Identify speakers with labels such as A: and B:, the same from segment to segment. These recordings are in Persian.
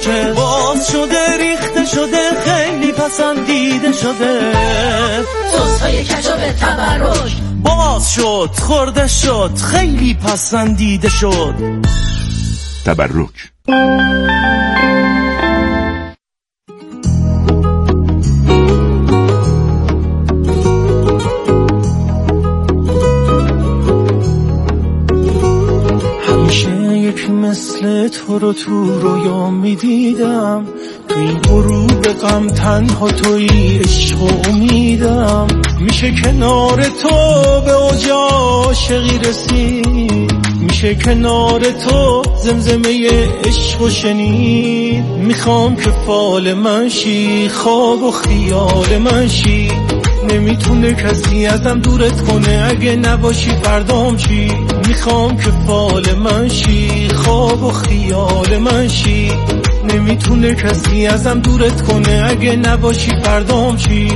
A: تبرکه باز شده ریخته شده خیلی پسندیده شده
B: سس‌های کچاپ تبرک
A: باز شد خورده شد خیلی پسندیده شد
C: تبرک.
A: مثل تو رو تو رویا میدیدم تو این غروب غم تنها تویی عشق و امیدم میشه کنار تو به اوج عاشقی رسید میشه کنار تو زمزمه عشق و شنید میخوام که فال من شی خواب و خیال من شی نمیتونه کسی ازم دورت کنه اگه نباشی فردام چی میخوام که فال من شی خواب و خیال من شی نمیتونه کسی ازم دورت کنه اگه نباشی فردام چی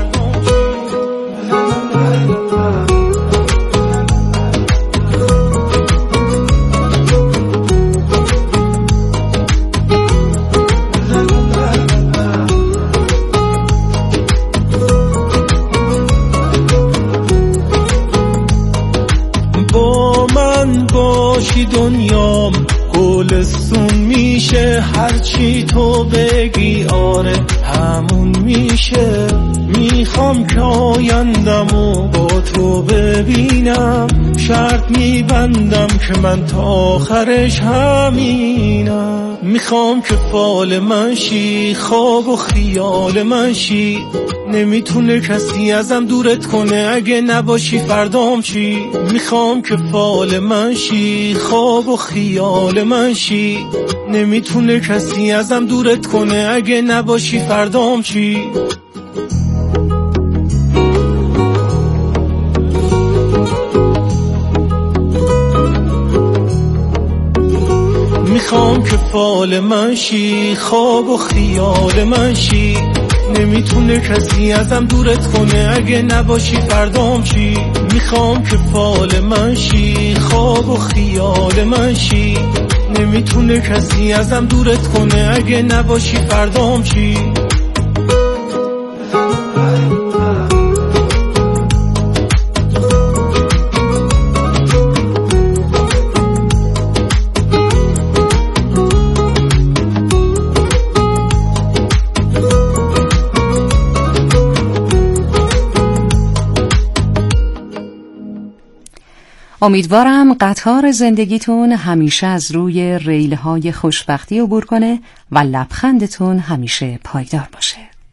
A: دنیام گلستون میشه هرچی تو بگی آره همون میشه میخوام که آیندمو با تو ببینم شرط میبندم که من تا آخرش همینم میخوام که فال من شی خواب و خیال من شی نمیتونه کسی ازم دورت کنه اگه نباشی فردام چی میخوام که فال من شی خواب و خیال من شی نمیتونه کسی ازم دورت کنه اگه نباشی فردام چی میخوام که فال من شی خواب و خیال من شی نمیتونه کسی ازم دورت کنه اگه نباشی فردام چی میخوام که فال من شی خواب و خیال من شی نمیتونه کسی ازم دورت کنه اگه نباشی فردام چی
D: امیدوارم قطار زندگیتون همیشه از روی ریل‌های خوشبختی عبور کنه و لبخندتون همیشه پایدار باشه.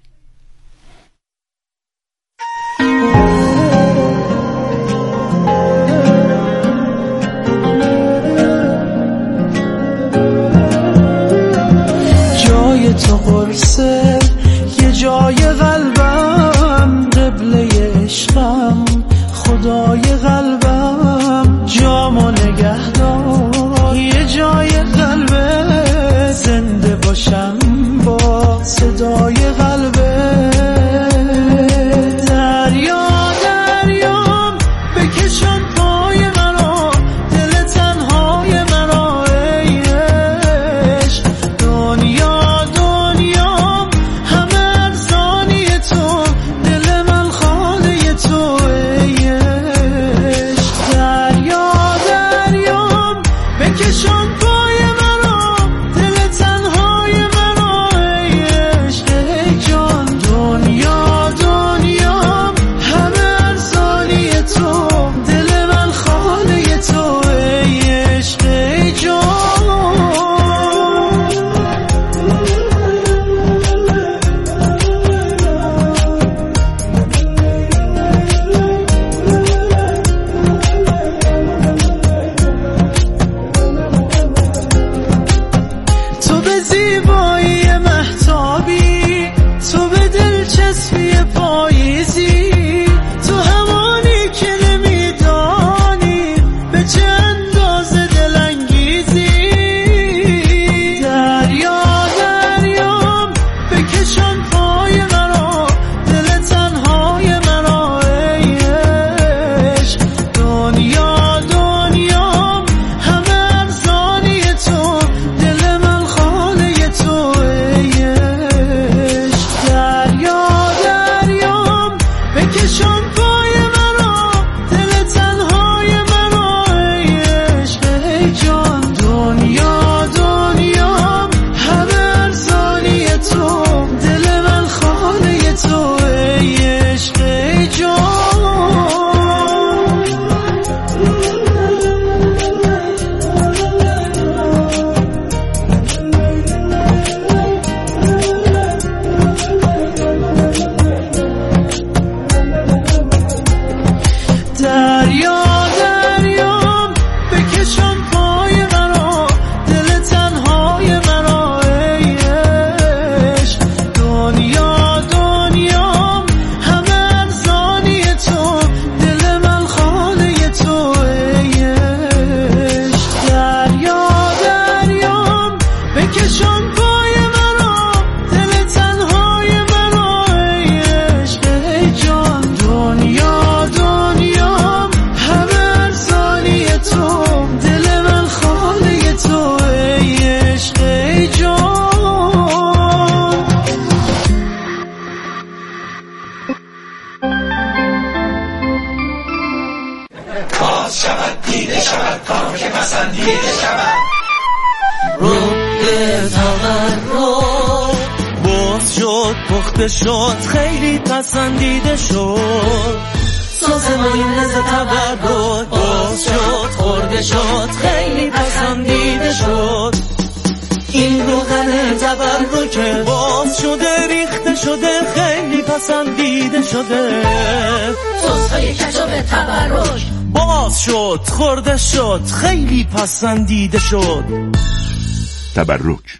A: جای تو قرصه یه جای قلبم قبله عشقم خدای قلبم جامو نگه دار یه جای قلبه زنده باشم با صدای قلبه دریا بکشان پای منو، دل تنهای منو، ای عشق ای جان. دنیا دنیا همه ارزانی تو، دل من خاله تو، ای عشق ای جان.
B: باز شود دیده شود کام که پسندیده شود،
A: رود تولد باز شد پخته شد خیلی پسندیده شد. ساز مایونز تولد باز شد خورده شد خیلی پسندیده شد. این روغن تبرکه باز شده ریخته شده خیلی پسندیده شده.
B: سس‌های کچاپ تبرک
A: باز شد خورده شد خیلی پسندیده شد.
C: تبرک.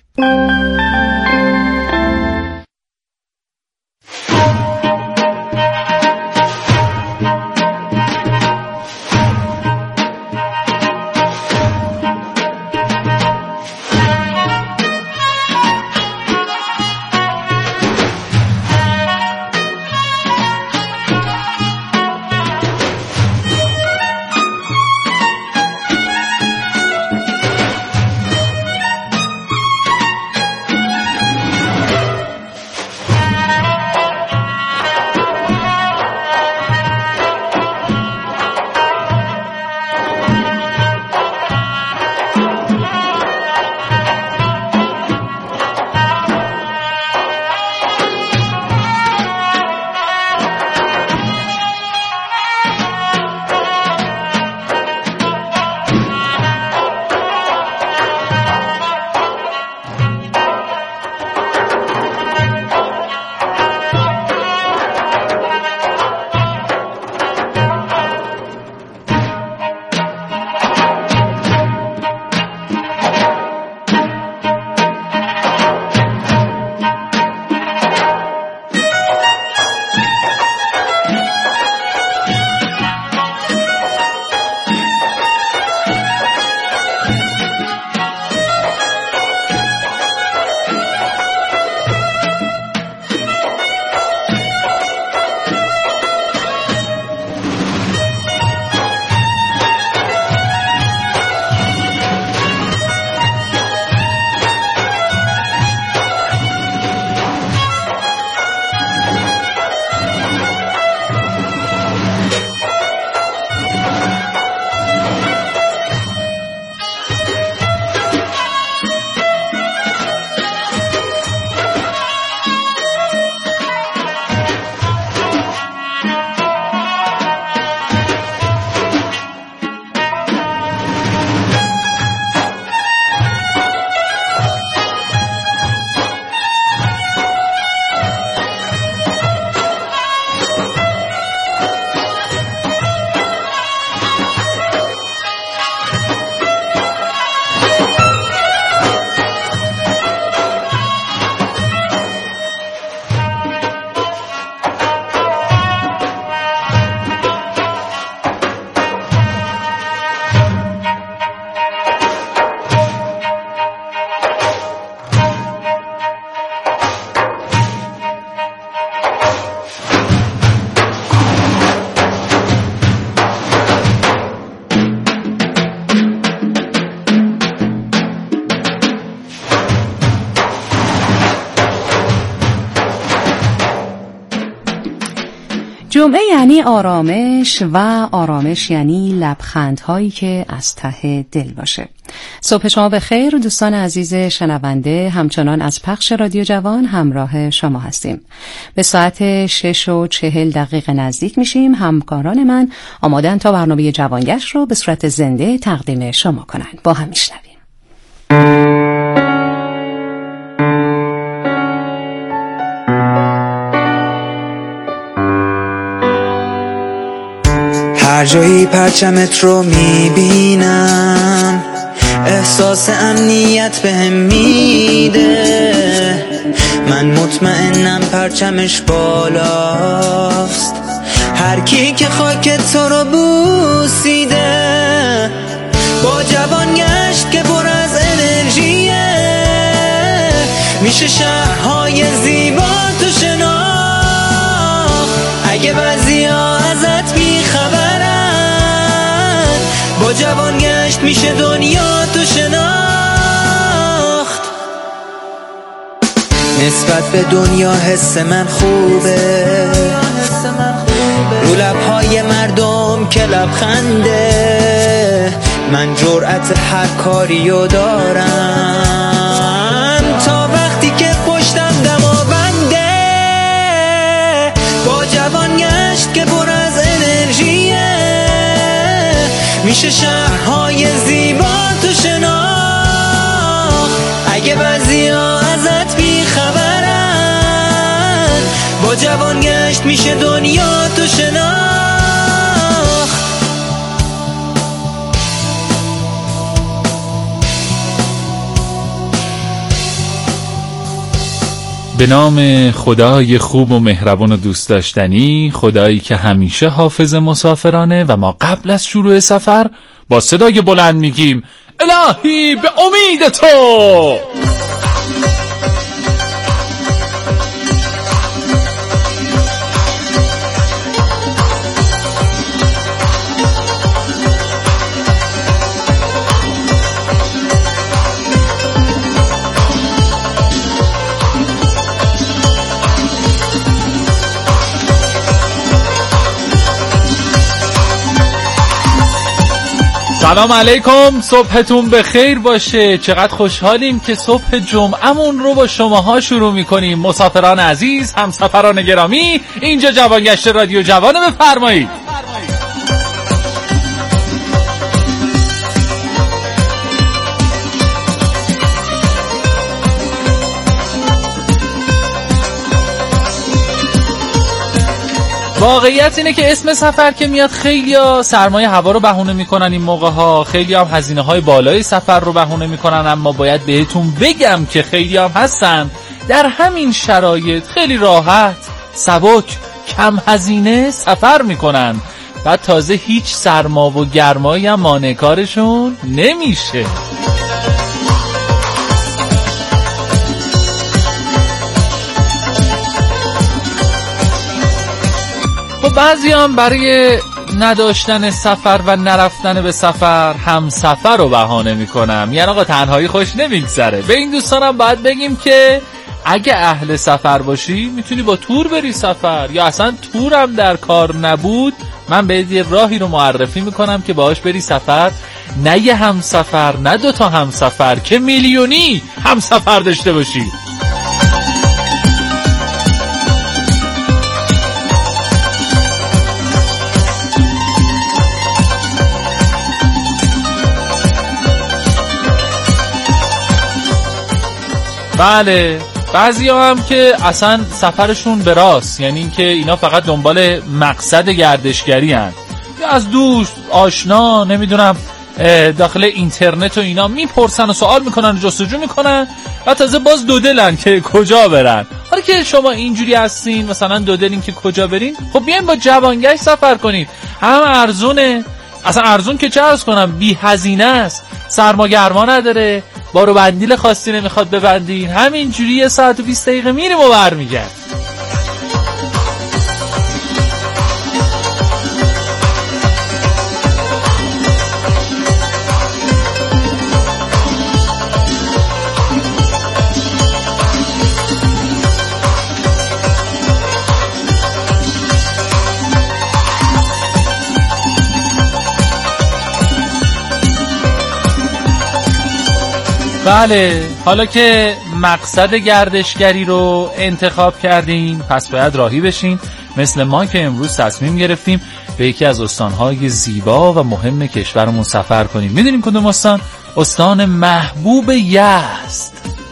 D: جمعه یعنی آرامش و آرامش یعنی لبخندهایی که از ته دل باشه. صبح شما بخیر دوستان عزیز شنونده، همچنان از پخش رادیو جوان همراه شما هستیم. به ساعت 6:40 نزدیک میشیم. همکاران من آمادن تا برنامه جوانگشت رو به صورت زنده تقدیم شما کنن. با هم میشنویم.
E: هر جایی پرچمت رو میبینم احساس امنیت بهم میده. من مطمئنم پرچمش بالاست، هر کی که خاک تو رو بوسیده. با جوانگشت که پر از انرژیه میشه شهرهای زیبا تو شناخت. اگه بعضیا ازت بیخبرن، با جوان گشت میشه دنیا تو شناخت. نسبت به دنیا حس من خوبه، رو لبهای مردم که لبخنده. من جرأت هر کاریو دارم، تا وقتی که پشتم دماونده. با جوان گشت که پر از انرژیه، میشه شهرهای زیبا تو شناخت. اگه بعضیا ازت بیخبرن، با جوان گشت میشه دنیا تو شناخت.
F: به نام خدای خوب و مهربان و دوست داشتنی، خدایی که همیشه حافظ مسافرانه، و ما قبل از شروع سفر با صدای بلند میگیم الهی به امید تو. سلام علیکم، صبحتون بخیر باشه. چقدر خوشحالیم که صبح جمعمون رو با شماها شروع میکنیم. مسافران عزیز، همسفران گرامی، اینجا جوانگشت رادیو جوانه، بفرمایید. واقعیت اینه که اسم سفر که میاد خیلیا سرمایه هوا رو بهونه میکنن این موقع ها، خیلی هم هزینه های بالای سفر رو بهونه میکنن، اما باید بهتون بگم که خیلی هم هستن در همین شرایط خیلی راحت، سبک، کم هزینه سفر میکنن، بعد تازه هیچ سرما و گرمایی هم مانع کارشون نمیشه. بعضی هم برای نداشتن سفر و نرفتن به سفر هم سفر رو بهانه میکنم، یعنی آقا تنهایی خوش نمیگذره. به این دوستانم باید بگیم که اگه اهل سفر باشی میتونی با تور بری سفر، یا اصلا تور هم در کار نبود من بهت یه راهی رو معرفی میکنم که باهاش بری سفر. نه یه هم سفر، نه دوتا هم سفر، که میلیونی هم سفر داشته باشی. بله، بعضی هم که اصلا سفرشون به راست، یعنی این که اینا فقط دنبال مقصد گردشگری هن، یا از دوست آشنا نمیدونم داخل اینترنت و اینا میپرسن و سوال میکنن و جستجو میکنن و تازه باز دودلن که کجا برن. حالا که شما اینجوری هستین مثلا دودلین که کجا برین، خب بیاین با جوانگشت سفر کنید. هم ارزونه، اصلا ارزون که چه عرض کنم، بی هزینه است، سرما گرما نداره، بارو بندیل خاصی نمیخواد ببندین، همینجوری 1 ساعت و 20 دقیقه میریم و برمیگردیم. بله، حالا که مقصد گردشگری رو انتخاب کردین پس باید راهی بشین. مثل ما که امروز تصمیم گرفتیم به یکی از استانهای زیبا و مهم کشورمون سفر کنیم. میدونیم کدوم استان؟ استان محبوب یزد.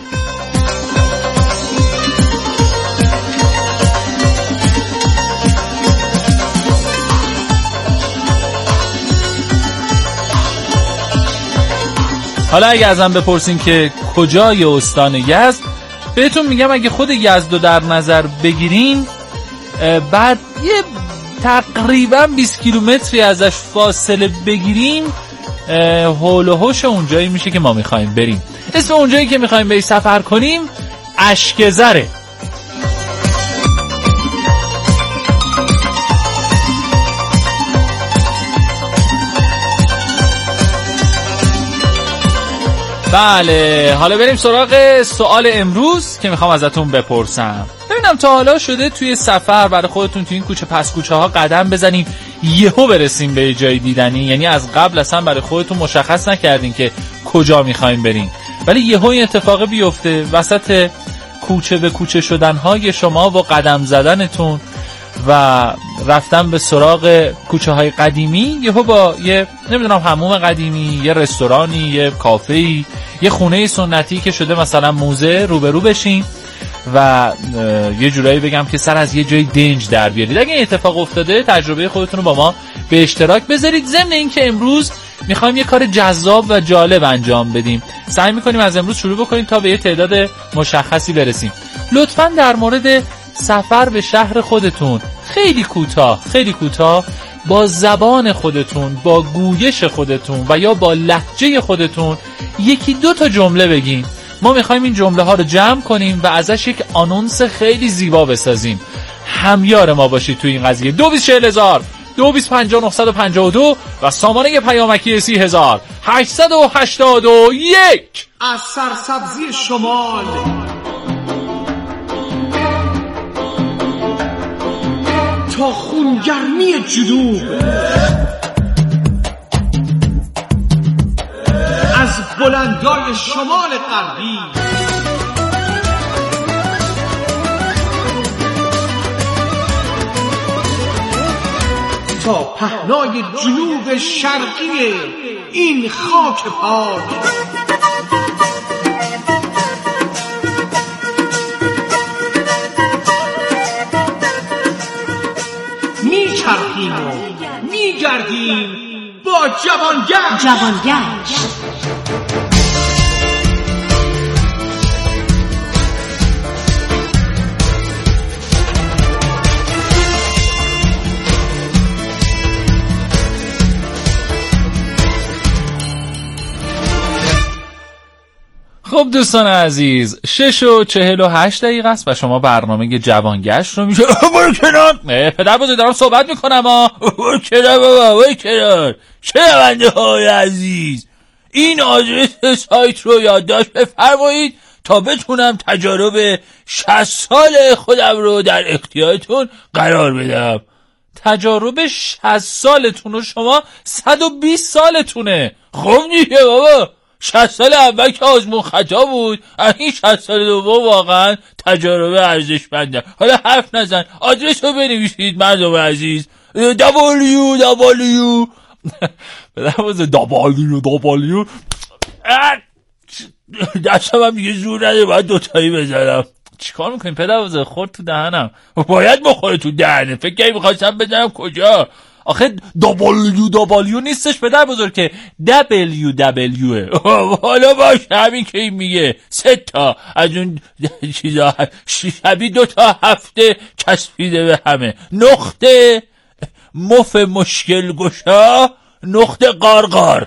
F: حالا اگه ازم بپرسین که کجای استان یزد، بهتون میگم اگه خود یزد رو در نظر بگیرین، بعد یه تقریبا 20 کیلومتری ازش فاصله بگیریم، حول و حوش اونجایی میشه که ما میخوایم بریم. اسم اونجایی که میخوایم بری سفر کنیم اشک‌زره. بله، حالا بریم سراغ سوال امروز که میخوام ازتون بپرسم. ببینم تا حالا شده توی سفر برای خودتون توی این کوچه پس کوچه ها قدم بزنین یهو برسیم به جای دیدنی؟ یعنی از قبل اصلا برای خودتون مشخص نکردین که کجا میخواین برین، ولی یهو این اتفاق بیفته وسط کوچه به کوچه شدنهای شما و قدم زدنتون و رفتن به سراغ کوچه های قدیمی، یهو با یه نمیدونم حموم قدیمی، یه رستورانی، یه کافه‌ای، یه خونه سنتی که شده مثلا موزه روبرو بشین و یه جورایی بگم که سر از یه جای دنج در بیارید. اگه این اتفاق افتاده تجربه خودتون رو با ما به اشتراک بذارید. ضمن این که امروز میخوایم یه کار جذاب و جالب انجام بدیم، سعی میکنیم از امروز شروع بکنیم تا به یه تعداد مشخصی برسیم. لطفاً در مورد سفر به شهر خودتون خیلی کوتاه با زبان خودتون، با گویش خودتون و یا با لهجه خودتون یکی دو تا جمله بگین. ما میخوایم این جمله ها رو جمع کنیم و ازش یک آنونس خیلی زیبا بسازیم. همیار ما باشید تو این قضیه. 224000 2250 و سامانه پیامکی 30881
A: از سرسبزی شمال تا خونگرمی جنوب، از بلندای شمال غربی تا پهنای جنوب شرقی این خاک پاک، میچرخیم و میگردیم با جوانگشت.
F: خب دوستان عزیز، 6:48 است و شما برنامه جوانگشت رو میشه. برو کنار پدر بزرگ، دارم صحبت میکنم. برو کنار بابا، برو کنار. شنونده های عزیز، این آدرس سایت رو یادداشت بفرمایید تا بتونم تجارب 60 سال خودم رو در اختیارتون قرار بدم. تجارب 60 سالتون و شما 120 سالتونه. خب دیگه بابا، 60 سال اول که آزمون خطا بود، این 60 سال دوم واقعا تجربه ارزشمنده. حالا حرف نزن، آدرس رو بنویسید مردم عزیز. www دستم هم دیگه زور نده، باید دوتایی بزنم. چیکار میکنیم پدر بزرگ؟ خورد تو دهنم، باید بخوره تو دهنه. فکر کنی میخواستم بزنم کجا؟ آخه www نیستش پدر بزرگ که www. حالا باشه، همین که این میگه 3 تا از اون چیزا شبیه 2 تا هفته چسبیده به همه. نقطه مف مشکل گشا نقطه قارقار.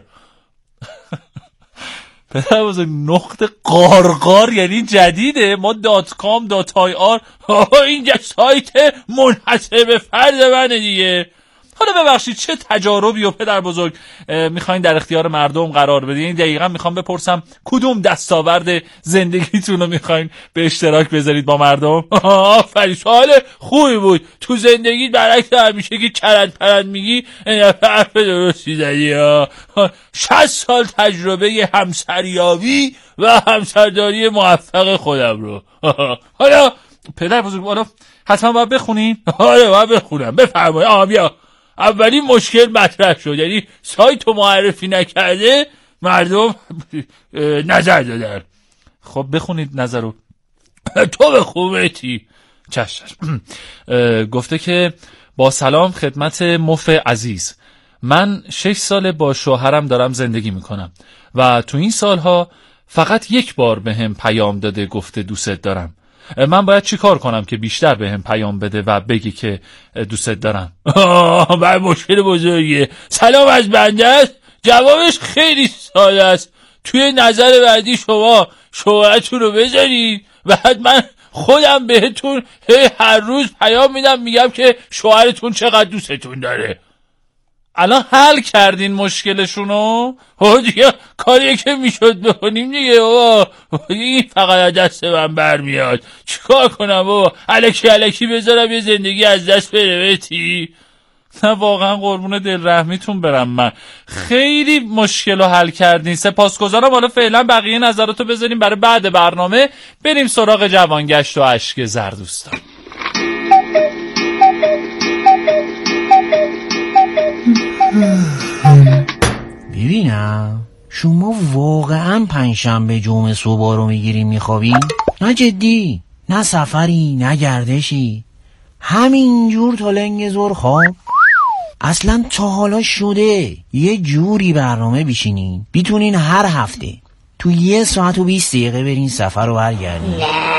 F: پدر بزرگ نقطه قارقار یعنی جدیده. ما .com.ir اینجا سایت منحصر به فرد منه دیگه. حالا ببخشید، چه تجاربی و پدر بزرگ میخواین در اختیار مردم قرار بدین؟ دقیقا میخوام بپرسم کدوم دستاورد زندگیتون رو میخواین به اشتراک بذارید با مردم؟ آفرین، سوال خوبی بود. تو زندگیت برعکس همیشه که چرند پرند میگی، حرف درستی زدی. 60 سال تجربه همسریابی و همسرداری موفق خودم رو. حالا پدر بزرگ، حالا حتما باید بخونین؟ آره باید بخونم. بفرمایید. بیا اولین مشکل مطرح شد، یعنی سایت رو معرفی نکرده مردم نظر دادن. خب بخونید نظر رو. تو بخونیتی. چشم. گفته که با سلام خدمت مف عزیز، من 6 سال با شوهرم دارم زندگی میکنم و تو این سالها فقط یک بار به هم پیام داده گفته دوست دارم. من باید چی کار کنم که بیشتر به هم پیام بده و بگی که دوست دارم؟ من مشکل بزرگیه. سلام از بنده است. جوابش خیلی ساده است. توی نظر بعدی شما شوهرتون رو بذارید بعد من خودم بهتون هر روز پیام میدم میگم که شوهرتون چقدر دوستتون داره. الان حل کردین مشکلشونو؟ دیگه کاری که میشد بکنیم دیگه بابا، این فقط دست من برمیاد. چیکار کنم بابا؟ الکی بذارم یه زندگی از دست بره بهتی؟ نه واقعا قربون دل رحمیتون برم. من خیلی مشکل رو حل کردین، سپاسگزارم. حالا فعلا بقیه نظراتو بذاریم برای بعد برنامه، بریم سراغ جوانگشت و اشک زر دوستان.
G: ببینم شما واقعا پنجشنبه جمعه صبح رو میگیریم میخوابیم؟ نه جدی، نه سفری نه گردشی، همینجور تا لنگ زور خواب؟ اصلا تا حالا شده یه جوری برنامه بشینین بیتونین هر هفته تو 1 ساعت و 20 دقیقه برین سفر رو برگردین؟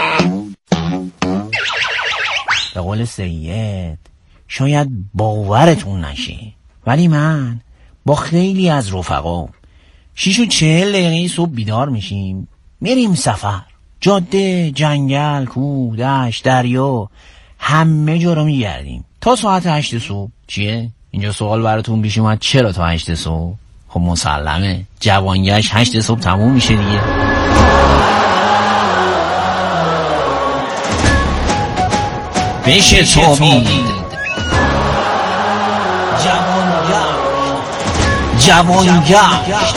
G: به قول سید شاید باورتون نشه، ولی من با خیلی از رفقام 6 و 40 دقیقه صبح بیدار میشیم، میریم سفر، جاده، جنگل، کوه، دشت، دریا، همه جا رو میگردیم تا ساعت 8 صبح. چیه؟ اینجا سوال براتون پیش اومد چرا تا 8 صبح؟ خب مسلمه جوانگشت 8 صبح تموم میشه دیگه. بشه تابید جوانگشت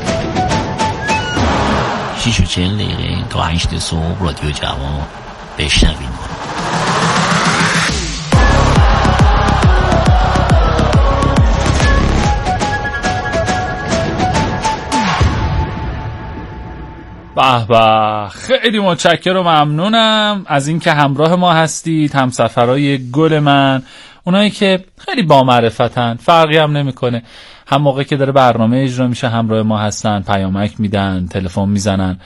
G: 6 و 40 دقیقه تا 8 صبح رادیو جوان بشنویم.
F: به به، خیلی متشکرم و ممنونم از اینکه همراه ما هستید، همسفرای گل من، اونایی که خیلی با معرفتن، فرقی هم نمیکنه، هم موقعی که داره برنامه اجرا میشه همراه ما هستن، پیامک میدن، تلفن میزنن،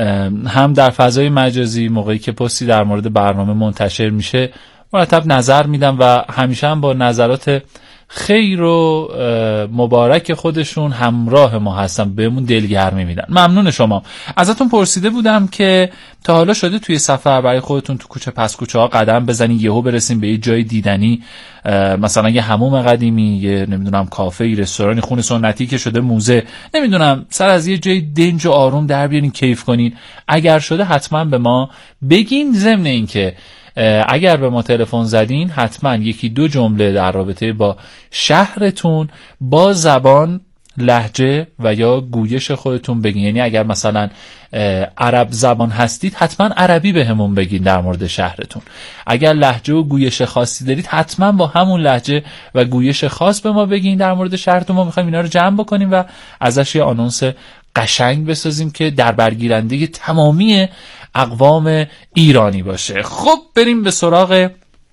F: هم در فضای مجازی موقعی که پستی در مورد برنامه منتشر میشه مرتب نظر میدن و همیشه هم با نظرات خیر و مبارک خودشون همراه ما هستن، بهمون دلگرمی میدن. ممنون شما. ازتون پرسیده بودم که تا حالا شده توی سفر برای خودتون تو کوچه پس کوچه ها قدم بزنین، یهو برسین به یه جای دیدنی، مثلا یه حموم قدیمی، یه نمیدونم کافه، رستورانی، خونه سنتی که شده موزه، نمیدونم سر از یه جای دنج و آروم در بیارین کیف کنین؟ اگر شده حتما به ما بگین. ضمن این که اگر به ما تلفن زدین حتما 1-2 جمله در رابطه با شهرتون با زبان، لهجه و یا گویش خودتون بگین. یعنی اگر مثلا عرب زبان هستید حتما عربی به همون بگین در مورد شهرتون. اگر لهجه و گویش خاصی دارید حتما با همون لهجه و گویش خاص به ما بگین در مورد شهرتون. ما میخوایم اینا رو جمع بکنیم و ازش یه آنونس قشنگ بسازیم که در برگیرنده تمامی اقوام ایرانی باشه. خب بریم به سراغ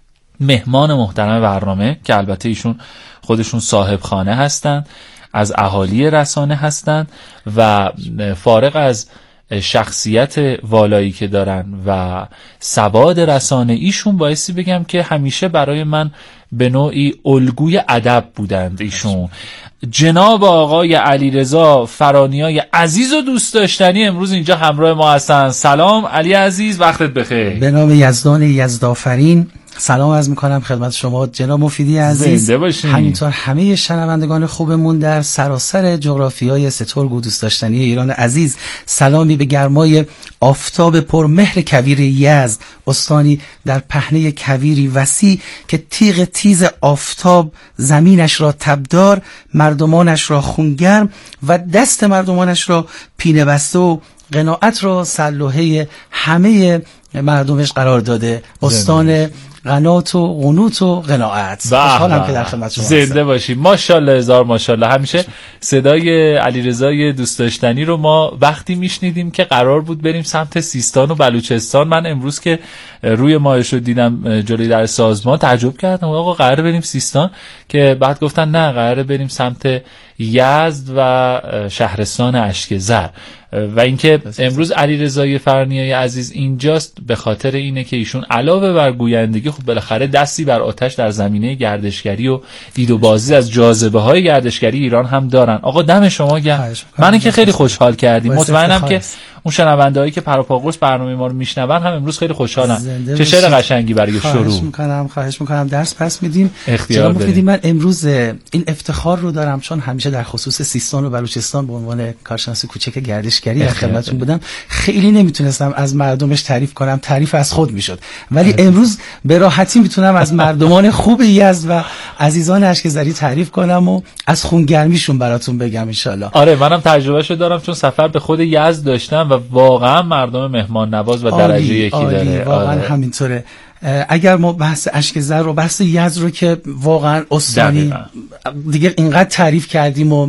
F: مهمان محترم برنامه که البته ایشون خودشون صاحب خانه هستن، از اهالی رسانه هستن و فارغ از شخصیت والایی که دارن و سواد رسانه ایشون بایستی بگم که همیشه برای من به نوعی الگوی ادب بودند. ایشون جناب آقای علیرضا فرانیای عزیز و دوست داشتنی امروز اینجا همراه ما هستن. سلام علی عزیز، وقتت بخیر.
H: به نام یزدان یزدآفرین سلام عرض میکنم خدمت شما جناب مفیدی عزیز، همینطور همه شنوندگان خوبمون در سراسر جغرافیای سترگ و دوست داشتنی ایران عزیز. سلامی به گرمای آفتاب پرمهر کویر یزد، استانی در پهنه کویری وسیع که تیغ تیز آفتاب زمینش را تبدار، مردمانش را خونگرم و دست مردمانش را پینه بسته و قناعت را سلوحه همه مردمش قرار داده. استان قنات و قنوت و قناعت. خوشحالم که در خدمت شما هستم.
F: زنده باشی. ماشاءالله هزار ماشاءالله. همیشه صدای علیرضای دوست داشتنی رو ما وقتی میشنیدیم که قرار بود بریم سمت سیستان و بلوچستان. من امروز که روی ماهش رو دیدم جلوی در سازمان تعجب کردم، آقا قراره بریم سیستان، که بعد گفتن نه قراره بریم سمت یزد و شهرستان اشکزر. و اینکه امروز علیرضا فرانیای عزیز اینجاست به خاطر اینه که ایشون علاوه بر گویندگی خب بالاخره دستی بر آتش در زمینه گردشگری و دید و بازی از جاذبه های گردشگری ایران هم دارن. آقا دم شما گرم. من که خیلی خوشحال کردیم. مطمئنم که اون شنوندهایی که پروپاگورس برنامه ما رو میشنون هم امروز خیلی خوشحالن. چه شعر قشنگی برای شروع.
H: خواهش میکنم درس پس میدیم. جناب مفیدی، من امروز این افتخار رو دارم چون همیشه در خصوص سیستان و بلوچستان به عنوان کارشناس کوچک گردشگری در خدمتتون بودم. خیلی نمیتونستم از مردمش تعریف کنم، تعریف از خود میشد، ولی امروز به راحتی میتونم از مردمان خوب یزد و عزیزان اشکزری تعریف کنم و از خونگرمیشون براتون بگم ان شاءالله.
F: آره منم تجربهشو دارم چون سفر به خود یزد داشتم و واقعا مردم مهمان نواز و درجه یکی داره.
H: واقعا همینطوره. اگر ما بحث اشکزر رو، بحث یزد رو که واقعا استانی دیگه اینقدر تعریف کردیم و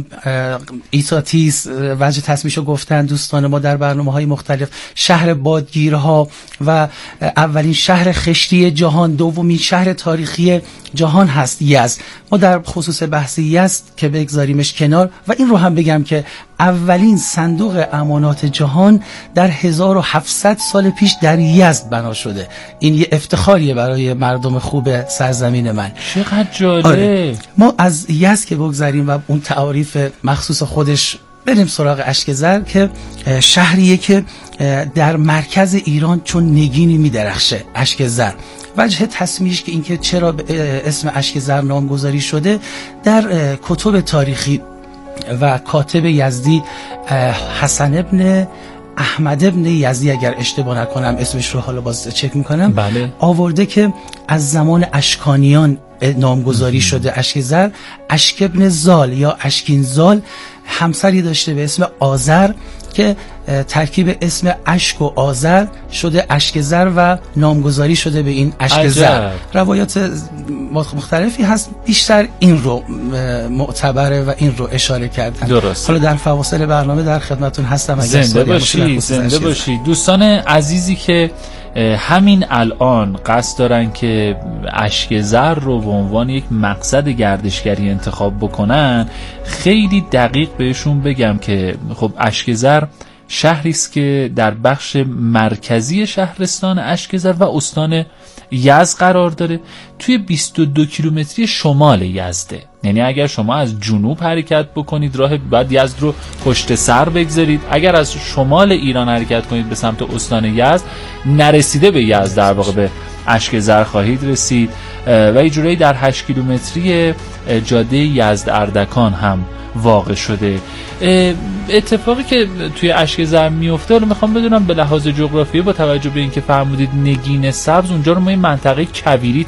H: ایتاتیس وجه تصمیشو گفتن دوستان ما در برنامه‌های مختلف، شهر بادگیرها و اولین شهر خشتی جهان، دومین شهر تاریخی جهان هست یزد. ما در خصوص بحث یزد که بگذاریمش کنار و این رو هم بگم که اولین صندوق امانات جهان در 1700 سال پیش در یزد بنا شده. این یه افتخاریه برای مردم خوب سرزمین من.
F: چقدر جالب.
H: آره. ما از یزد که بگذاریم و اون تعاریف مخصوص خودش بریم سراغ اشکزر که شهریه که در مرکز ایران چون نگینی میدرخشه. اشکزر وجه تصمیمش که اینکه چرا اسم اشکزر نامگذاری شده در کتب تاریخی و کاتب یزدی حسن ابن احمد ابن یزدی اگر اشتباه نکنم اسمش رو حالا باز چک میکنم،
F: بله.
H: آورده که از زمان اشکانیان نامگذاری شده اشکزر. اشک ابن زال یا اشکین زال همسری داشته به اسم آذر که ترکیب اسم اشک و آذر شده اشکزر و نامگذاری شده به این اشکزر. روایات مختلفی هست، بیشتر این رو معتبره و این رو اشاره کردن.
F: درست.
H: حالا در فواصل برنامه در خدمتتون هستم. اگر
F: زنده باشید دوستان عزیزی که همین الان قصد دارن که اشکزر رو به عنوان یک مقصد گردشگری انتخاب بکنن، خیلی دقیق بهشون بگم که خب اشکزر شهری است که در بخش مرکزی شهرستان اشکزر و استان یزد قرار داره، توی 22 کیلومتری شمال یزده. یعنی اگر شما از جنوب حرکت بکنید راه بعد یزد رو پشت سر بگذارید، اگر از شمال ایران حرکت کنید به سمت استان یزد، نرسیده به یزد در واقع به اشکزر خواهید رسید و اینجوری در 8 کیلومتری جاده یزد اردکان هم واقع شده. اتفاقی که توی اشکزر میفته، حالا میخوام بدونم به لحاظ جغرافیایی با توجه به اینکه فرمودید نگین سبز، اونجا رو ما این منطقه کویری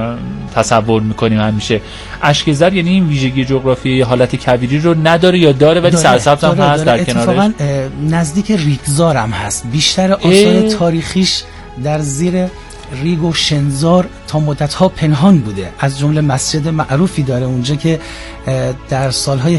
F: تصور میکنیم همیشه. اشکزر یعنی این ویژگی جغرافیایی حالت کویری رو نداره یا داره ولی سرسبز هم هست در کنارش؟
H: اتفاقا نزدیک ریگزار هم هست. بیشتر آثار تاریخیش در زیر ریگ و شنزار تا مدت‌ها پنهان بوده. از جمله مسجد معروفی داره اونجا که در سالهای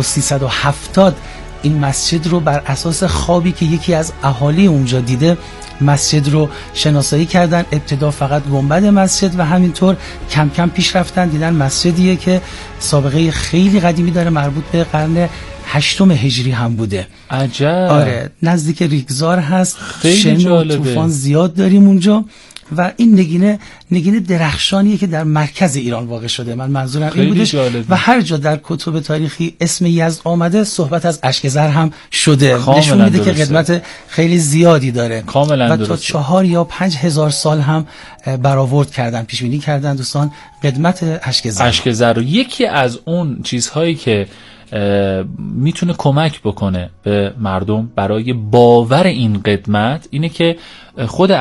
H: 1370 این مسجد رو بر اساس خوابی که یکی از اهالی اونجا دیده مسجد رو شناسایی کردن. ابتدا فقط گنبد مسجد و همینطور کم کم پیش رفتن، دیدن مسجدیه که سابقه خیلی قدیمی داره، مربوط به قرن 8 هجری هم بوده.
F: عجب.
H: آره نزدیک ریگزار هست.
F: خیلی جالبه.
H: طوفان زیاد داریم اونجا و این نگینه درخشانیه که در مرکز ایران واقع شده. من منظورم این بودش. و هر جا در کتب تاریخی اسم یزد آمده صحبت از اشکزر هم شده. نشون میده که قدمت خیلی زیادی داره و تا 4 یا 5 هزار سال هم برآورد کردن، پیش بینی کردن دوستان قدمت اشکزر
F: رو. یکی از اون چیزهایی که میتونه کمک بکنه به مردم برای باور این قدمت اینه که خود